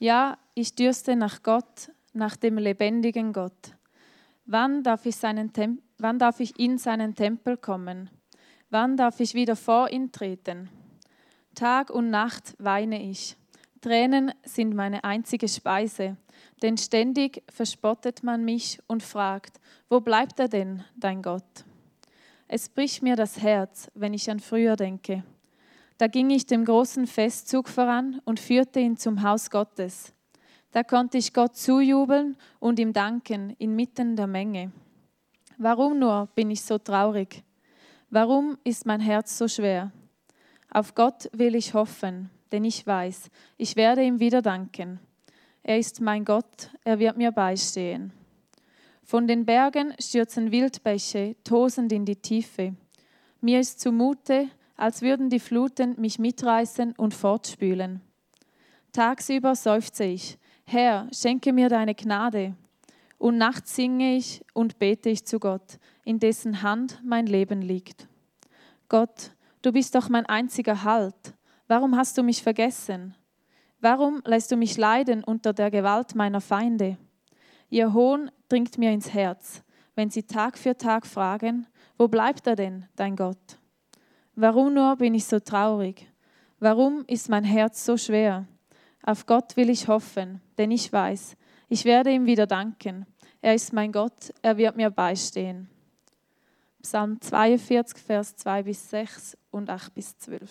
Ja, ich dürste nach Gott, nach dem lebendigen Gott. Wann darf ich in seinen Tempel kommen? Wann darf ich wieder vor ihn treten? Tag und Nacht weine ich. Tränen sind meine einzige Speise, denn ständig verspottet man mich und fragt, wo bleibt er denn, dein Gott? Es bricht mir das Herz, wenn ich an früher denke. Da ging ich dem großen Festzug voran und führte ihn zum Haus Gottes. Da konnte ich Gott zujubeln und ihm danken inmitten der Menge. Warum nur bin ich so traurig? Warum ist mein Herz so schwer? Auf Gott will ich hoffen, denn ich weiß, ich werde ihm wieder danken. Er ist mein Gott, er wird mir beistehen. Von den Bergen stürzen Wildbäche tosend in die Tiefe. Mir ist zumute, als würden die Fluten mich mitreißen und fortspülen. Tagsüber seufze ich, Herr, schenke mir deine Gnade. Und nachts singe ich und bete ich zu Gott, in dessen Hand mein Leben liegt. Gott, du bist doch mein einziger Halt. Warum hast du mich vergessen? Warum lässt du mich leiden unter der Gewalt meiner Feinde? Ihr Hohn dringt mir ins Herz, wenn sie Tag für Tag fragen, wo bleibt er denn, dein Gott? Warum nur bin ich so traurig? Warum ist mein Herz so schwer? Auf Gott will ich hoffen, denn ich weiß, ich werde ihm wieder danken. Er ist mein Gott, er wird mir beistehen. Psalm 42, Vers 2-6 und 8-12.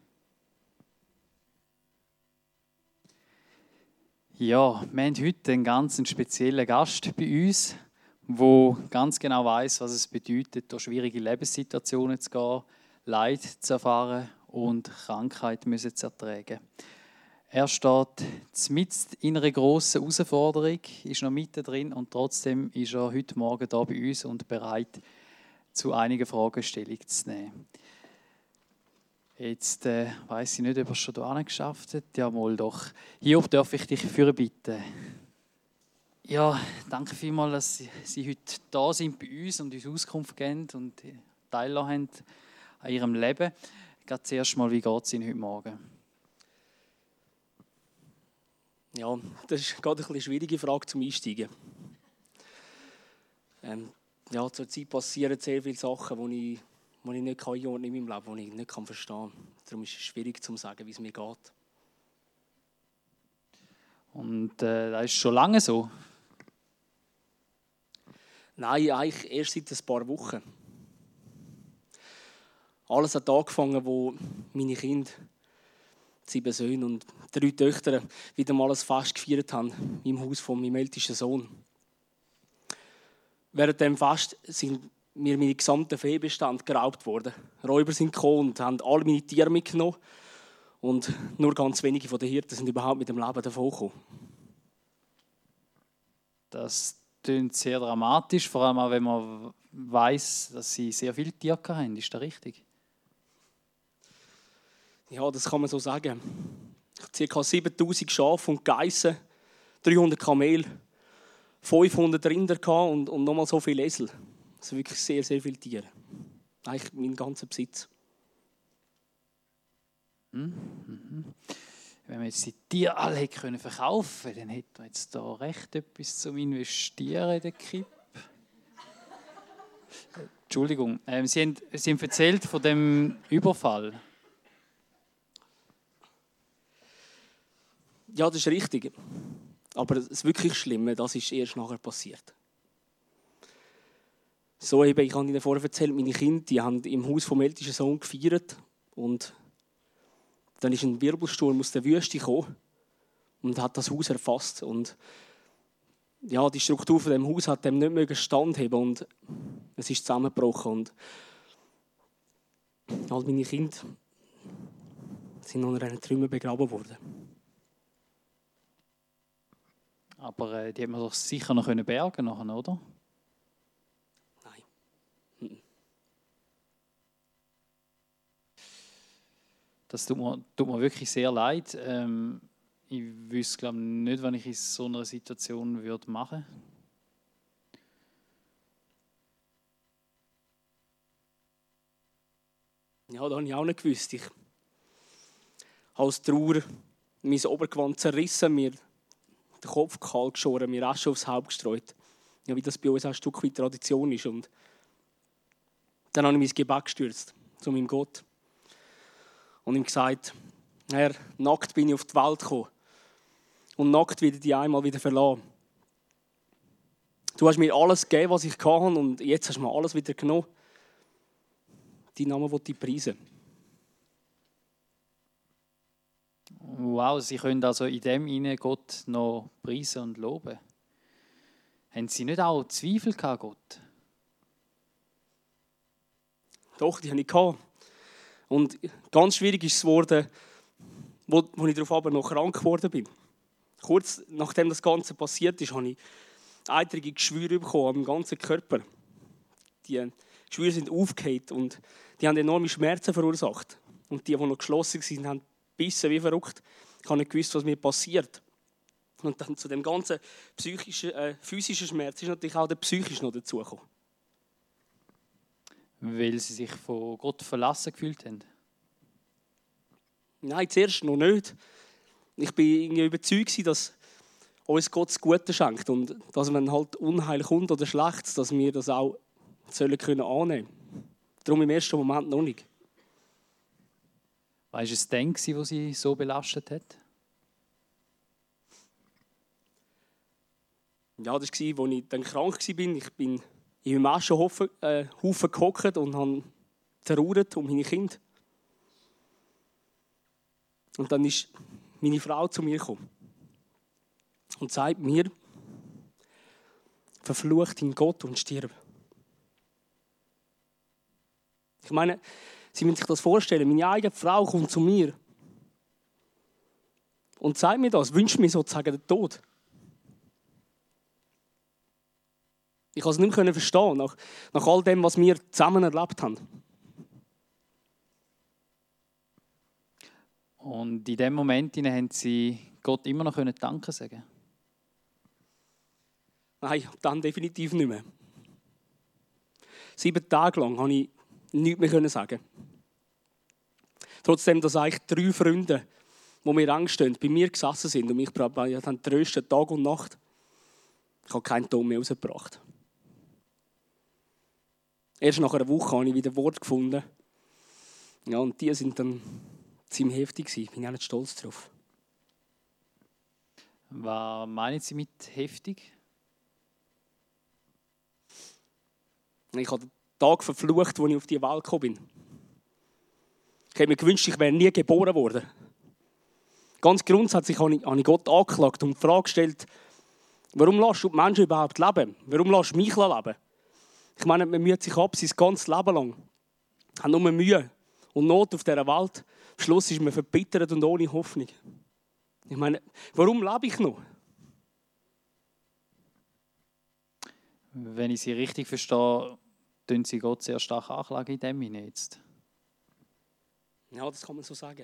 Ja, wir haben heute einen ganz speziellen Gast bei uns, der ganz genau weiß, was es bedeutet, durch schwierige Lebenssituationen zu gehen, Leid zu erfahren und Krankheit zu ertragen. Er steht mitten in einer grossen Herausforderung, ist noch mittendrin und trotzdem ist er heute Morgen hier bei uns und bereit, zu einigen Fragen Stellung zu nehmen. Jetzt weiss ich nicht, ob er es schon hierhin geschafft hat. Ja, mal doch. Hiob, darf ich dich führen bitten? Ja, danke vielmals, dass Sie heute da sind bei uns und uns Auskunft geben und teilhaben haben an Ihrem Leben. Gerade zuerst mal, wie geht es Ihnen heute Morgen? Ja, das ist gerade eine schwierige Frage zum Einsteigen. Ja, zur Zeit passieren sehr viele Sachen, die ich nicht einordnen in meinem Leben, die ich nicht verstehen kann. Darum ist es schwierig zu sagen, wie es mir geht. Und das ist schon lange so? Nein, eigentlich erst seit ein paar Wochen. Alles hat angefangen, wo meine Kinder, 7 Söhne und 3 Töchter, wieder mal ein Fest gefeiert haben im Haus von meinem ältesten Sohn. Während dem Fest sind mir meine gesamten Viehbestand geraubt worden. Räuber sind gekommen und haben alle meine Tiere mitgenommen. Und nur ganz wenige von den Hirten sind überhaupt mit dem Leben davongekommen. Das klingt sehr dramatisch, vor allem auch, wenn man weiss, dass Sie sehr viele Tiere haben. Ist das richtig? Ja, das kann man so sagen. Ca. 7000 Schafe und Geissen, 300 Kamele, 500 Rinder und nochmal so viele Esel. Also wirklich sehr, sehr viele Tiere. Eigentlich mein ganzer Besitz. Wenn wir jetzt die Tiere alle hätte verkaufen können, dann hätten wir jetzt da recht etwas zum Investieren in den Kipp. Entschuldigung, Sie haben erzählt von dem Überfall. Ja, das ist richtig. Aber das wirklich Schlimme, das ist erst nachher passiert. So eben, ich habe Ihnen vorher erzählt, meine Kinder die haben im Haus vom ältesten Sohn gefeiert. Und dann ist ein Wirbelsturm aus der Wüste gekommen und hat das Haus erfasst. Und ja, die Struktur von dem Haus hat dem nicht standheben und es ist zusammengebrochen. Und all meine Kinder sind unter einer Trümmer begraben worden. Aber die hat man doch sicher noch bergen können, oder? Nein. Das tut mir wirklich sehr leid. Ich wüsste, glaube nicht, was ich in so einer Situation machen würde. Ja, das habe ich auch nicht gewusst. Ich habe aus Trauer mein Obergewand zerrissen, mir den Kopf kahl geschoren, mir Asche aufs Haupt gestreut. Ja, wie das bei uns auch ein Stück weit Tradition ist. Und dann habe ich mein Gebet gestürzt zu meinem Gott. Und ihm gesagt, Herr, nackt bin ich auf die Welt gekommen. Und nackt werde ich dich einmal wieder verlassen. Du hast mir alles gegeben, was ich hatte, und jetzt hast du mir alles wieder genommen. Dein Name will ich preisen. Wow, Sie können also in dem hinein Gott noch preisen und loben. Haben Sie nicht auch Zweifel gehabt, Gott? Doch, die hatte ich. Und ganz schwierig ist es geworden, wo ich darauf aber noch krank geworden bin. Kurz nachdem das Ganze passiert ist, habe ich eitrige Geschwüre bekommen am ganzen Körper. Die Geschwüre sind aufgefallen und die haben enorme Schmerzen verursacht. Und die noch geschlossen waren, haben gebissen wie verrückt. Ich habe nicht gewusst, was mir passiert. Und dann zu dem ganzen physischen Schmerz ist natürlich auch der psychische noch dazugekommen. Weil Sie sich von Gott verlassen gefühlt haben? Nein, zuerst noch nicht. Ich war irgendwie überzeugt, dass uns Gott das Gute schenkt und dass, wenn halt Unheil kommt oder Schlechtes, dass wir das auch annehmen können. Darum im ersten Moment noch nicht. War es denn, was Sie so belastet hat? Ja, das war, als ich dann krank war. Ich bin in meinem Aschenhaufen gehockt und habe trauert um meine Kinder. Und dann ist meine Frau zu mir gekommen und sagt mir, verflucht ihn Gott und stirb. Ich meine, Sie müssen sich das vorstellen, meine eigene Frau kommt zu mir und sagt mir das, wünscht mir sozusagen den Tod. Ich konnte es nicht mehr verstehen, nach all dem, was wir zusammen erlebt haben. Und in dem Moment haben Sie Gott immer noch Danke sagen? Nein, dann definitiv nicht mehr. 7 Tage lang konnte ich nichts mehr sagen. Trotzdem, dass eigentlich 3 Freunde, die mir anstehen, bei mir gesessen sind und mich trösten Tag und Nacht. Ich habe keinen Ton mehr rausgebracht. Erst nach einer Woche habe ich wieder Wort gefunden. Ja, und die sind dann ziemlich heftig gewesen. Bin ich auch nicht stolz drauf. Was meinen Sie mit heftig? Ich habe den Tag verflucht, als ich auf die Welt gekommen bin. Ich hätte mir gewünscht, ich wäre nie geboren worden. Ganz grundsätzlich habe ich Gott angeklagt und die Frage gestellt, warum lässt du die Menschen überhaupt leben? Warum lässt du mich leben? Ich meine, man müht sich ab, sein ganzes Leben lang. Hat nur Mühe und Not auf dieser Welt. Am Schluss ist man verbittert und ohne Hoffnung. Ich meine, warum lebe ich noch? Wenn ich Sie richtig verstehe, tun Sie Gott sehr stark anklagen in dem hinein jetzt. Ja, das kann man so sagen.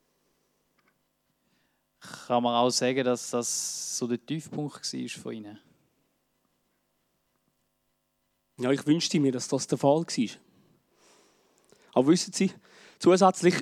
Kann man auch sagen, dass das so der Tiefpunkt war von Ihnen? Ja, ich wünschte mir, dass das der Fall war. Aber wissen Sie, zusätzlich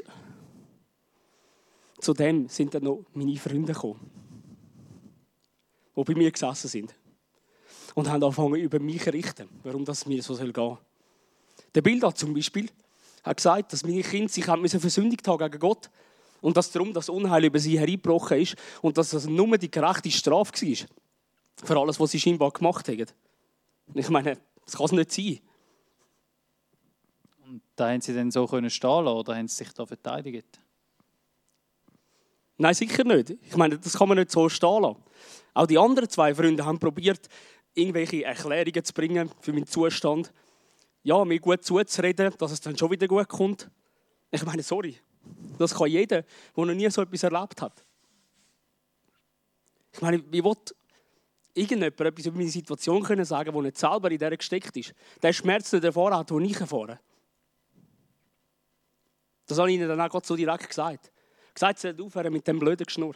zu dem sind dann noch meine Freunde gekommen, die bei mir gesessen sind und haben angefangen, über mich zu richten, warum das mir so gehen soll. Der Bildad zum Beispiel hat gesagt, dass meine Kinder sich versündigt haben gegen Gott und dass darum das Unheil über sie hereingebrochen ist und dass das nur die gerechte Strafe war für alles, was sie scheinbar gemacht haben. Ich meine, das kann es nicht sein. Und da haben Sie dann so stehen lassen oder haben Sie sich da verteidigt? Nein, sicher nicht. Ich meine, das kann man nicht so stehen lassen. Auch die anderen 2 Freunde haben probiert, irgendwelche Erklärungen zu bringen für meinen Zustand. Ja, mir gut zuzureden, dass es dann schon wieder gut kommt. Ich meine, sorry. Das kann jeder, der noch nie so etwas erlebt hat. Ich meine, wie will irgendjemand etwas über meine Situation sagen können, der nicht selber in der gesteckt ist? Der Schmerz nicht erfahren hat, den ich erfahre. Das habe ich ihnen dann auch so direkt gesagt. Gesagt, sie sollen aufhören mit dem blöden Geschnurr.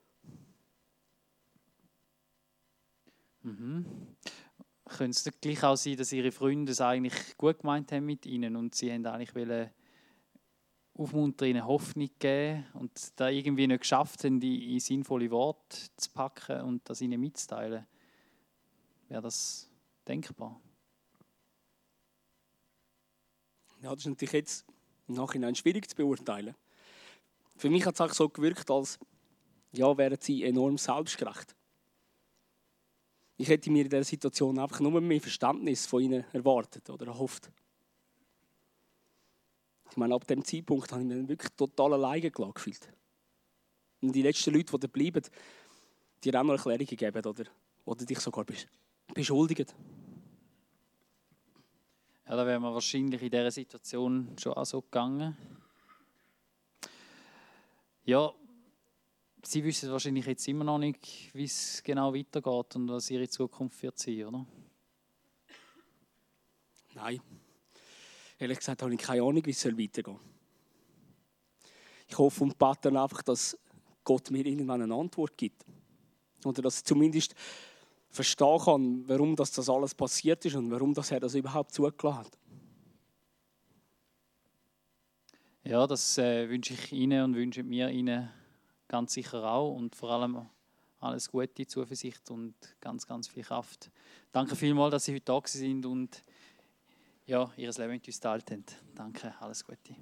Könnte es nicht gleich auch sein, dass Ihre Freunde es eigentlich gut gemeint haben mit Ihnen und Sie haben eigentlich wollen aufmuntern, ihnen Hoffnung geben und da irgendwie nicht geschafft haben, in sinnvolle Worte zu packen und das ihnen mitzuteilen. Wäre das denkbar? Ja, das ist natürlich jetzt im Nachhinein schwierig zu beurteilen. Für mich hat es auch so gewirkt, als wären sie enorm selbstgerecht. Ich hätte mir in dieser Situation einfach nur mehr Verständnis von ihnen erwartet oder erhofft. Ich meine, ab dem Zeitpunkt habe ich mich wirklich total alleine gelassen gefühlt. Und die letzten Leute, die da bleiben, die auch noch Erklärungen geben oder dich sogar beschuldigen. Ja, da wäre man wahrscheinlich in dieser Situation schon auch so gegangen. Ja, Sie wissen wahrscheinlich jetzt immer noch nicht, wie es genau weitergeht und was Ihre Zukunft wird sein, oder? Nein. Ehrlich gesagt habe ich keine Ahnung, wie es weitergehen soll. Ich hoffe und bete einfach, dass Gott mir irgendwann eine Antwort gibt. Oder dass ich zumindest verstehen kann, warum das alles passiert ist und warum er das überhaupt zugelassen hat. Ja, das wünsche ich Ihnen und wünsche mir Ihnen ganz sicher auch und vor allem alles Gute, Zuversicht und ganz, ganz viel Kraft. Danke vielmals, dass Sie heute da sind und ja, Ihr Leben mit uns geteilt haben. Danke, alles Gute.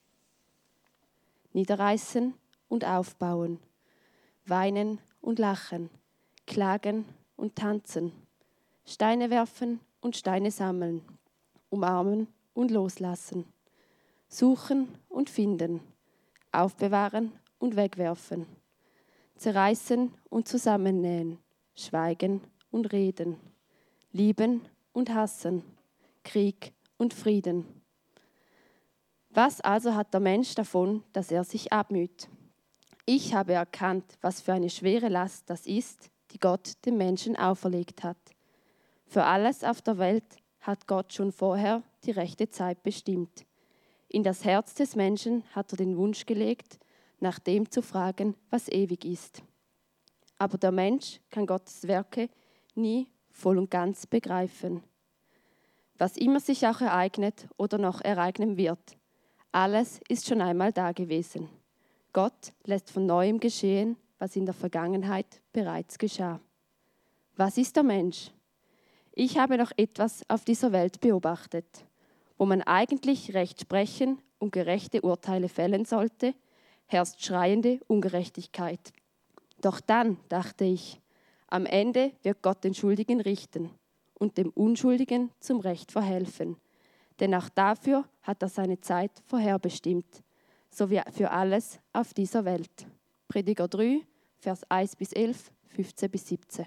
Niederreißen und aufbauen, weinen und lachen, klagen und tanzen, Steine werfen und Steine sammeln, umarmen und loslassen, suchen und finden, aufbewahren und wegwerfen, zerreißen und zusammennähen, schweigen und reden, lieben und hassen, Krieg und Frieden. Was also hat der Mensch davon, dass er sich abmüht? Ich habe erkannt, was für eine schwere Last das ist, die Gott dem Menschen auferlegt hat. Für alles auf der Welt hat Gott schon vorher die rechte Zeit bestimmt. In das Herz des Menschen hat er den Wunsch gelegt, nach dem zu fragen, was ewig ist. Aber der Mensch kann Gottes Werke nie voll und ganz begreifen. Was immer sich auch ereignet oder noch ereignen wird, alles ist schon einmal da gewesen. Gott lässt von Neuem geschehen, was in der Vergangenheit bereits geschah. Was ist der Mensch? Ich habe noch etwas auf dieser Welt beobachtet. Wo man eigentlich Recht sprechen und gerechte Urteile fällen sollte, herrscht schreiende Ungerechtigkeit. Doch dann, dachte ich, am Ende wird Gott den Schuldigen richten und dem Unschuldigen zum Recht verhelfen. Denn auch dafür hat er seine Zeit vorherbestimmt, so wie für alles auf dieser Welt. Prediger 3, Vers 1-11, 15-17.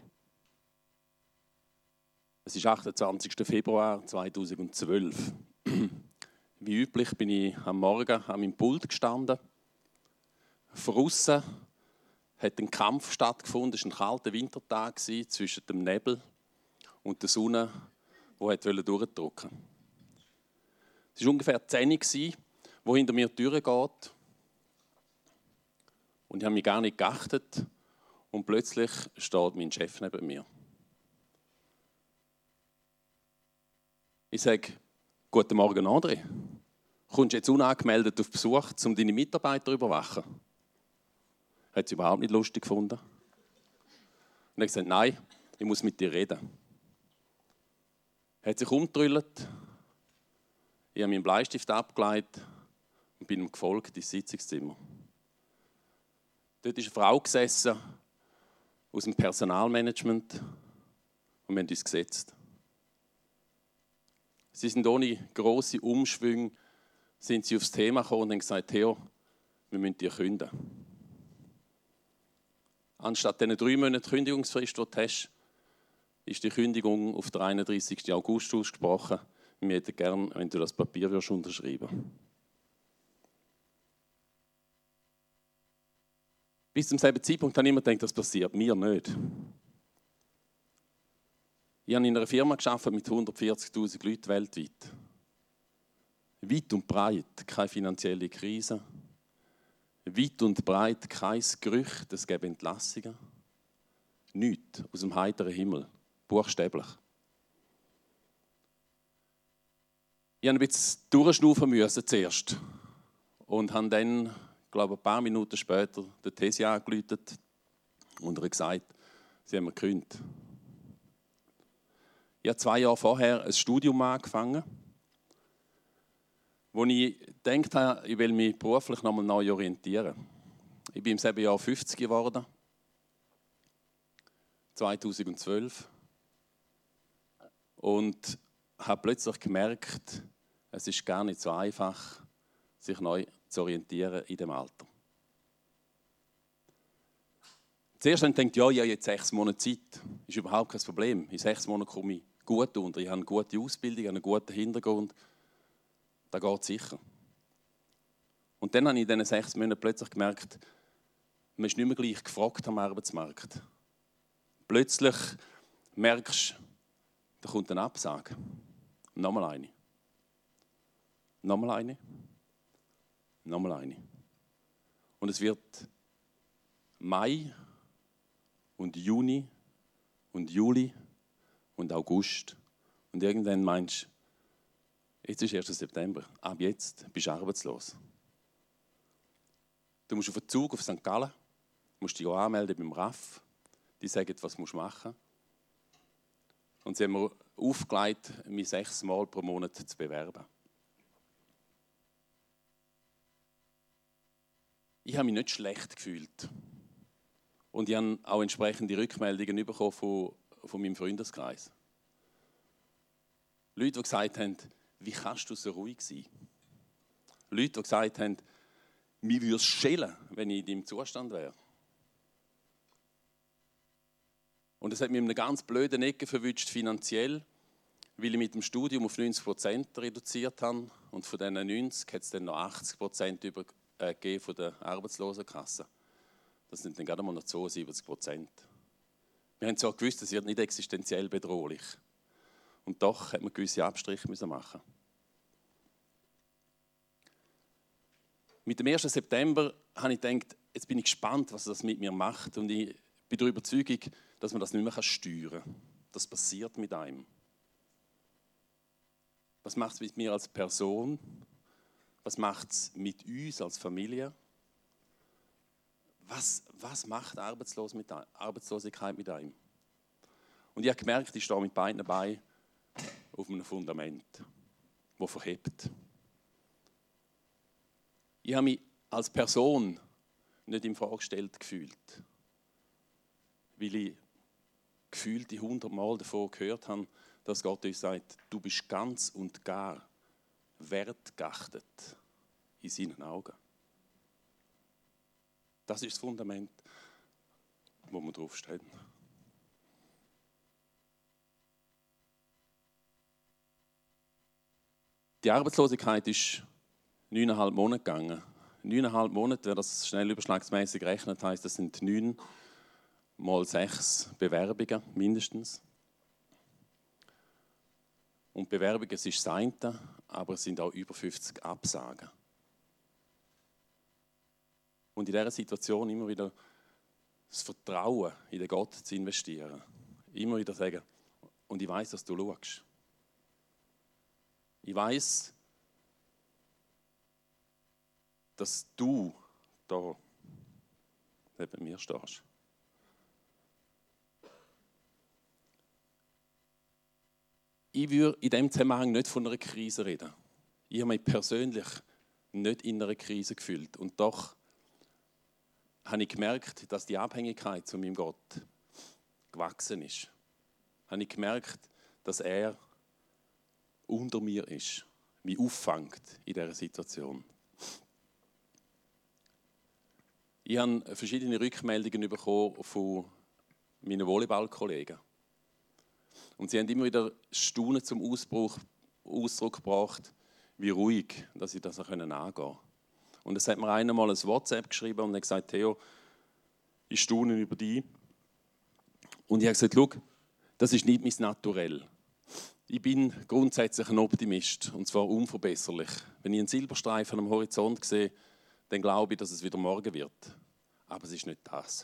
Es ist 28. Februar 2012. Wie üblich bin ich am Morgen an meinem Pult gestanden. Von aussen hat ein Kampf stattgefunden. Es war ein kalter Wintertag zwischen dem Nebel und der Sonne, die durchdrücken wollte. Es war ungefähr 10 Uhr, wo hinter mir die Tür geht. Und ich habe mich gar nicht geachtet. Und plötzlich steht mein Chef neben mir. Ich sage, guten Morgen, André. Kommst du jetzt unangemeldet auf Besuch, um deine Mitarbeiter zu überwachen? Hat sie überhaupt nicht lustig gefunden. Und ich gesagt, nein, ich muss mit dir reden. Hat sich umgedrüllt. Ich habe meinen Bleistift abgelegt und bin ihm gefolgt ins Sitzungszimmer. Dort ist eine Frau gesessen aus dem Personalmanagement und wir haben uns gesetzt. Sie sind ohne grosse Umschwünge sind sie aufs Thema gekommen und haben gesagt, Theo, wir müssen dir kündigen. Anstatt diesen 3 Monate Kündigungsfrist, die du hast, ist die Kündigung auf den 31. August ausgesprochen. Wir hätten gerne, wenn du das Papier unterschreiben würdest. Bis zum selben Zeitpunkt habe ich immer gedacht, das passiert mir nicht. Ich habe in einer Firma gearbeitet mit 140'000 Leuten weltweit. Weit und breit keine finanzielle Krise. Weit und breit kein Gerücht, es gäbe Entlassungen. Nichts aus dem heiteren Himmel, buchstäblich. Ich musste ein bisschen durchschnaufen zuerst. Und habe dann, glaube ich, ein paar Minuten später den Tesi angerufen und er hat gesagt, sie haben mir gekündigt. Ich habe 2 Jahre vorher ein Studium angefangen, wo ich gedacht habe, ich will mich beruflich nochmal neu orientieren. Ich bin im selben Jahr 50 geworden, 2012. Und habe plötzlich gemerkt, es ist gar nicht so einfach, sich neu zu orientieren in dem Alter. Zuerst habe ich gedacht, ja, ich habe jetzt 6 Monate Zeit. Ist überhaupt kein Problem. In 6 Monaten komme ich gut unter. Ich habe eine gute Ausbildung, einen guten Hintergrund. Das geht sicher. Und dann habe ich in diesen 6 Monaten plötzlich gemerkt, man ist nicht mehr gleich gefragt am Arbeitsmarkt. Plötzlich merkst du, da kommt eine Absage. Nochmal eine. Nochmal eine. Nochmal eine. Und es wird Mai und Juni und Juli und August. Und irgendwann meinst du, jetzt ist 1. September, ab jetzt bist du arbeitslos. Du musst auf den Zug auf St. Gallen, musst dich anmelden beim RAF, die sagen, was du machen musst. Und sie haben mir aufgelegt, mich 6 Mal pro Monat zu bewerben. Ich habe mich nicht schlecht gefühlt. Und ich habe auch entsprechende Rückmeldungen bekommen von meinem Freundeskreis. Leute, die gesagt haben, wie kannst du so ruhig sein? Leute, die gesagt haben, mir würde es schellen, wenn ich in deinem Zustand wäre. Und es hat mich in einer ganz blöden Ecke verwünscht finanziell, weil ich mit dem Studium auf 90% reduziert habe. Und von diesen 90 hat es dann noch 80% übergeben von der Arbeitslosenkasse. Das sind dann gerade mal noch 72%. Wir haben zwar gewusst, es wird nicht existenziell bedrohlich. Und doch hat man gewisse Abstriche machen. Mit dem 1. September habe ich gedacht, jetzt bin ich gespannt, was das mit mir macht. Und ich bin der Überzeugung, dass man das nicht mehr steuern kann. Das passiert mit einem. Was macht es mit mir als Person? Was macht es mit uns als Familie? Was macht Arbeitslosigkeit mit einem? Und ich habe gemerkt, ich stehe mit beiden Beinen auf einem Fundament, das verhebt. Ich habe mich als Person nicht in Frage gestellt gefühlt, weil ich gefühlt die 100 Mal davon gehört habe, dass Gott uns sagt, du bist ganz und gar wertgeachtet in seinen Augen. Das ist das Fundament, wo wir draufstehen. Die Arbeitslosigkeit ist 9,5 Monate gegangen. 9,5 Monate, wer das schnell überschlagsmäßig rechnet, heisst, das sind 9 mal 6 Bewerbungen mindestens. Und Bewerbungen ist das eine, aber es sind auch über 50 Absagen. Und in dieser Situation immer wieder das Vertrauen in den Gott zu investieren. Immer wieder sagen, und ich weiss, dass du schaust. Ich weiss, dass du da neben mir stehst. Ich würde in diesem Zusammenhang nicht von einer Krise reden. Ich habe mich persönlich nicht in einer Krise gefühlt. Und doch habe ich gemerkt, dass die Abhängigkeit zu meinem Gott gewachsen ist. Habe ich gemerkt, dass er unter mir ist, mich auffängt in dieser Situation. Ich habe verschiedene Rückmeldungen bekommen von meinen Volleyballkollegen. Und sie haben immer wieder Staunen zum Ausdruck gebracht, wie ruhig dass sie das angehen können. Und es hat mir einer mal ein WhatsApp geschrieben und hat gesagt, Theo, ich staune über dich. Und ich habe gesagt, schau, das ist nicht mein Naturell. Ich bin grundsätzlich ein Optimist, und zwar unverbesserlich. Wenn ich einen Silberstreifen am Horizont sehe, dann glaube ich, dass es wieder morgen wird. Aber es ist nicht das.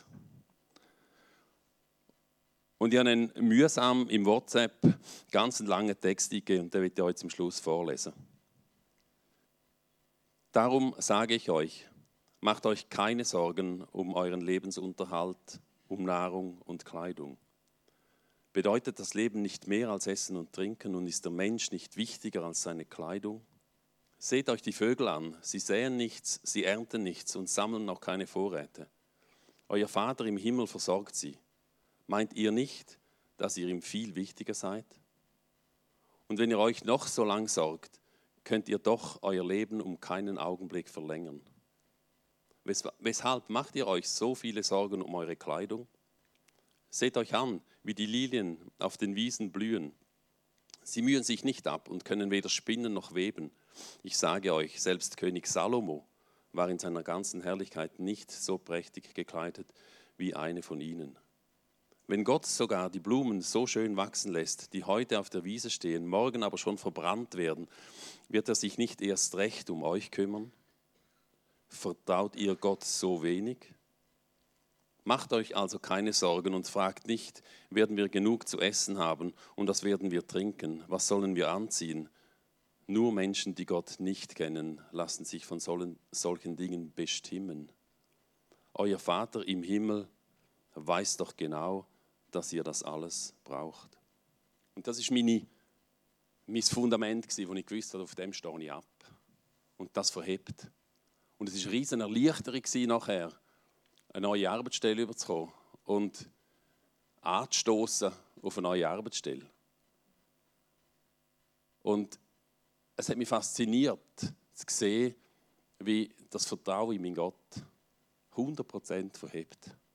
Und ich habe einen mühsam im WhatsApp ganz langen Text eingegeben und den will ich euch zum Schluss vorlesen. Darum sage ich euch, macht euch keine Sorgen um euren Lebensunterhalt, um Nahrung und Kleidung. Bedeutet das Leben nicht mehr als Essen und Trinken und ist der Mensch nicht wichtiger als seine Kleidung? Seht euch die Vögel an, sie säen nichts, sie ernten nichts und sammeln noch keine Vorräte. Euer Vater im Himmel versorgt sie. Meint ihr nicht, dass ihr ihm viel wichtiger seid? Und wenn ihr euch noch so lang sorgt, könnt ihr doch euer Leben um keinen Augenblick verlängern. Weshalb macht ihr euch so viele Sorgen um eure Kleidung? Seht euch an, wie die Lilien auf den Wiesen blühen. Sie mühen sich nicht ab und können weder spinnen noch weben. Ich sage euch, selbst König Salomo war in seiner ganzen Herrlichkeit nicht so prächtig gekleidet wie eine von ihnen. Wenn Gott sogar die Blumen so schön wachsen lässt, die heute auf der Wiese stehen, morgen aber schon verbrannt werden, wird er sich nicht erst recht um euch kümmern? Vertraut ihr Gott so wenig? Macht euch also keine Sorgen und fragt nicht, werden wir genug zu essen haben und was werden wir trinken, was sollen wir anziehen? Nur Menschen, die Gott nicht kennen, lassen sich von solchen Dingen bestimmen. Euer Vater im Himmel weiß doch genau, dass ihr das alles braucht. Und das ist mein Fundament, das ich gewusst habe, auf dem stehe ich ab. Und das verhebt. Und es war eine riesige Erleichterung nachher, eine neue Arbeitsstelle überzukommen und anzustoßen auf eine neue Arbeitsstelle. Und es hat mich fasziniert, zu sehen, wie das Vertrauen in meinen Gott 100% verhebt.